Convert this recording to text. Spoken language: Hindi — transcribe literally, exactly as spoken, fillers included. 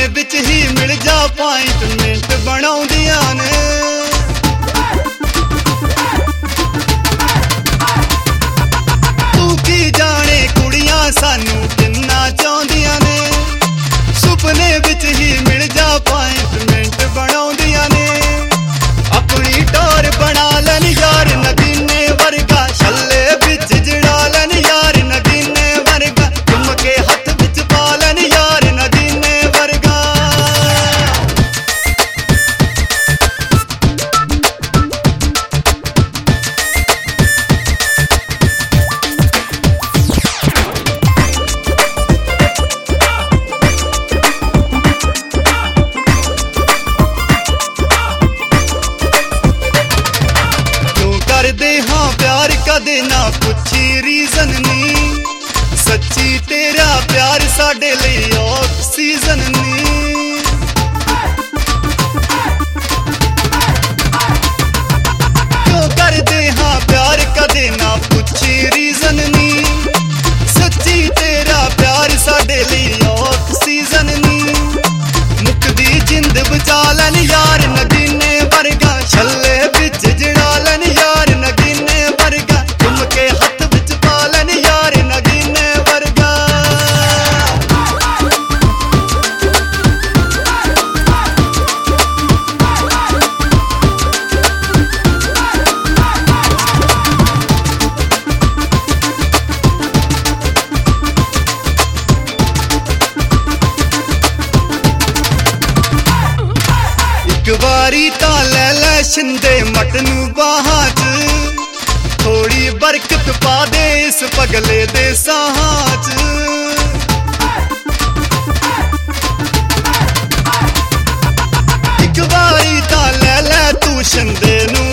विच ही मिल जा अपॉइंटमेंट बनाउंदियां ने तू की जाने कुड़ियां सानू किन्ना चाहुंदियां ने सुपने विच ही मिल जा अपॉइंटमेंट बनाउंदियां ने अपनी टोर बना लैन यार नगीने वर्गा छल्ले विच जड़ा लैन यार नगीने वर्गा घुम के हथ विच पा लैन यार नगीने वर्गा करदे हाँ प्यार कदे ना पुछी रीजन नी सच्ची तेरा प्यार साडे लई ऑक्सीजन नी क्यों करदे हाँ प्यार कदे ना पुछी रीजन नी सच्ची तेरा प्यार साडे लई ऑक्सीजन नी मुकदी जिंद बचा लैन यार नगीने वर्गा छल्ले विच जड़ा लैन यार नगीने वर्गा घुम के हथ विच पा लैन यार नगीने वर्गा एक बारी तां लै लै शिंदे मट नू बाहां च थोड़ी बरकत पा दे इस पगले दे साहां च एक बारी तां लै लै तू शिंदे नू